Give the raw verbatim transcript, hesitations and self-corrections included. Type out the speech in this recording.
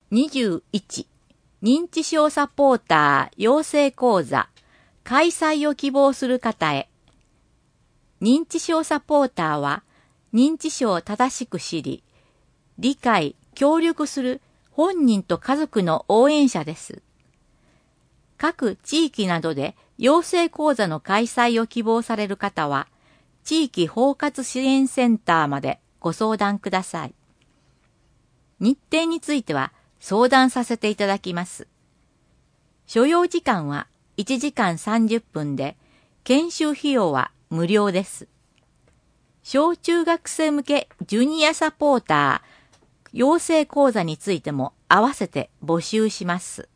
にじゅういち、認知症サポーター養成講座開催を希望する方へ。認知症サポーターは、認知症を正しく知り、理解、協力する本人と家族の応援者です。各地域などで養成講座の開催を希望される方は、地域包括支援センターまでご相談ください。日程については相談させていただきます。所要時間はいちじかんさんじゅっぷんで、研修費用は無料です。小中学生向けジュニアサポーター養成講座についても合わせて募集します。